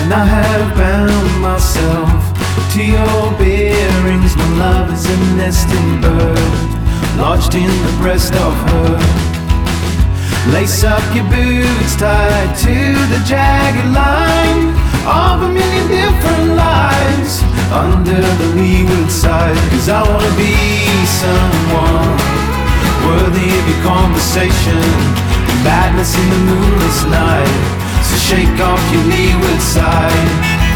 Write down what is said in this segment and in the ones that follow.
And I have bound myself to your bearings. My love is a nesting bird, lodged in the breast of her. Lace up your boots tied to the jagged line of a million different lives under the leeward side. 'Cause I wanna be someone worthy of your conversation, madness in the moonless night. So shake off your leeward side.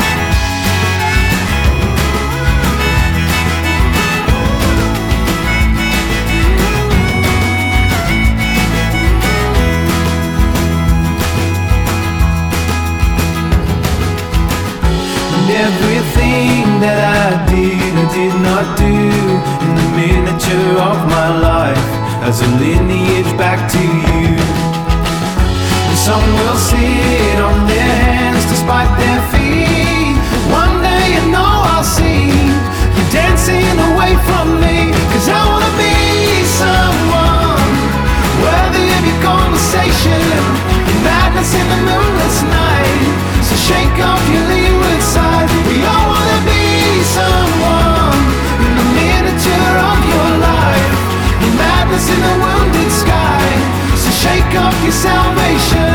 Everything that I did not do in the miniature of my life has a lineage back to you. And some will sit on their hands despite their feet. One day you know I'll see you dancing away from me. 'Cause I wanna be someone worthy of your conversation, your madness in the moonless night. So shake off your leeward side. We all wanna be someone in the miniature of your life, your madness in the wounded sky. So shake off your salvation.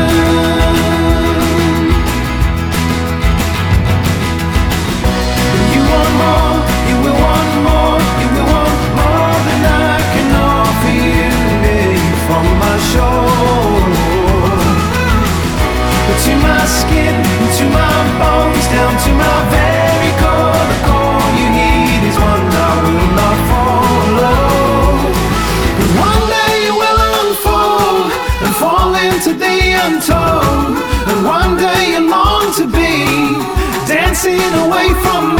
You want more, you will want more, you will want more than I can offer you. Lay from my shore, to my skin, to my bones, down to my very core. The call you need is one I will not follow. But one day you will unfold and fall into the untold. And one day you long to be dancing away from